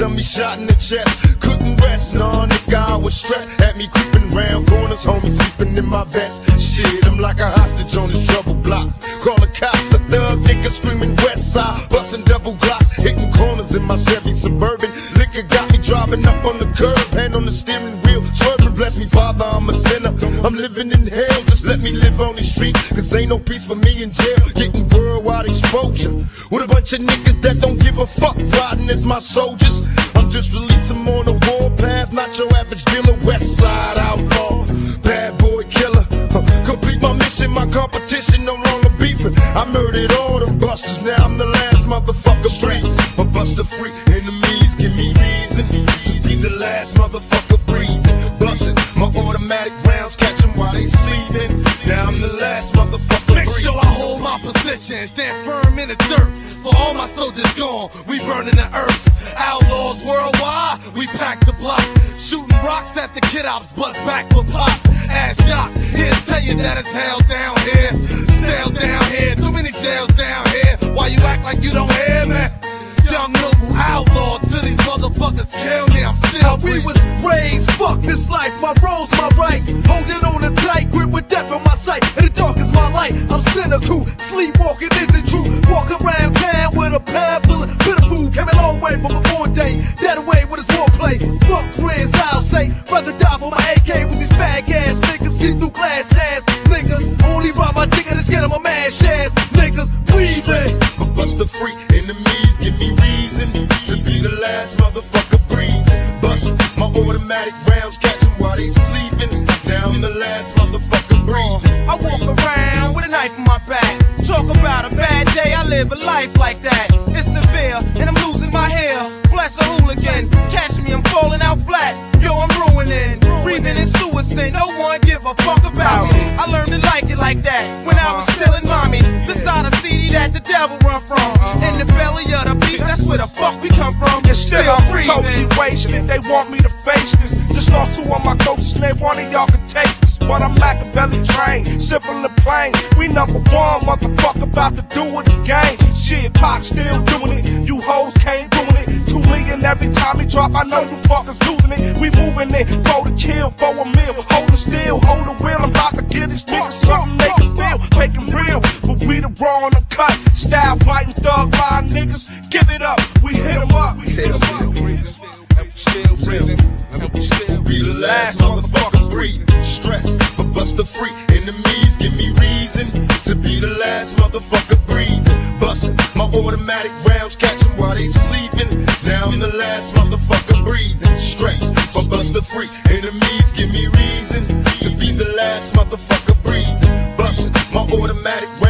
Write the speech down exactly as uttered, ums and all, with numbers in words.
of me shot in the chest. Couldn't rest, nah, nigga, I was stressed. Had me creeping round corners, homie sleeping in my vest. Shit, I'm like a hostage on this trouble block. Call the cops, a thug nigga screaming west side. Busting double glocks, hitting corners in my Chevy Suburban. Liquor got me driving up on the curb, hand on the steering wheel, swerving. Bless me, Father, I'm a sinner. I'm living in hell, just let me live on these streets. Cause ain't no peace for me in jail. Getting worldwide exposure with a bunch of niggas that don't give a fuck, riding as my soldiers. I'm just releasing them on the warpath, not your average dealer. West side outlaw, bad boy killer. Huh. Complete my mission, my competition no longer beefing. I murdered all them busters, now I'm the last motherfucker breathing. A buster free, enemies give me reason to be the last motherfucker breathing. Busting my automatic rounds, catch them while they sleeping. Now I'm the last motherfucker breathing. Make sure I hold my position, stand firm in the dirt. For all my soldiers gone, we burning the earth. Outlaws worldwide, we pack the block. Shooting rocks at the kid ops, butts back for pop. Ass shot, here to tell you that it's hell down here. Stale down here, too many jails down here. Why you act like you don't hear me? Young noble outlaw, till these motherfuckers kill me, I'm still How we was raised, fuck this life, my role's my right. Holding on a tight grip with death in my sight. And the dark is my light, I'm cynical. Sleepwalking isn't true. Walk around town with a pound full of bitter food. Came a long way from a born day. Dead away with his warplay. Fuck friends, I'll say. Rather die for my A K with these fag ass niggas. See through glass ass niggas. Only rob my dick and it's get on my mad shares. Niggas, breathing. A buster free, enemies give me reason to be the last motherfucker breathing. Bust my automatic rounds, catch them while they sleeping. Now I'm the last motherfucker breathing. I walk around with a knife in my back. Talk about a bad day, I live a life like that. It's severe, and I'm losing my hair. Bless a hooligan, catch me, I'm falling out flat. Yo, I'm ruining, breathing in suicide. No one give a fuck about me. I learned to like it like that when I was still in mommy. The side of C D that the devil run from. In the belly of the beast, that's where the fuck we come from. And still I'm totally wasted. They want me to face this. Just lost two of my coaches, name one of y'all can take this. But I'm Machiavelli trained, simple and plain. We number one, motherfucker, about to do it again. Shit, Pac still doing it. You hoes can't doing it. Two million every time he drop, I know you fuckers losing it. We moving it, go to kill for a meal. Holding still, hold the wheel. I'm about to get these niggas something they can feel. Make them real, but we the raw and the cut. Style fighting thug line niggas. Give it up, we hit them up. We hit them up. And we still real. And we still be the last motherfucker breathing. Stressed, but buster free. Enemies give me reason to be the last motherfucker breathing. Bustin' my automatic rounds, catch them while they sleeping. Now I'm the last motherfucker breathing. Stressed, but buster free. Enemies give me reason to be the last motherfucker breathing. Bustin' my automatic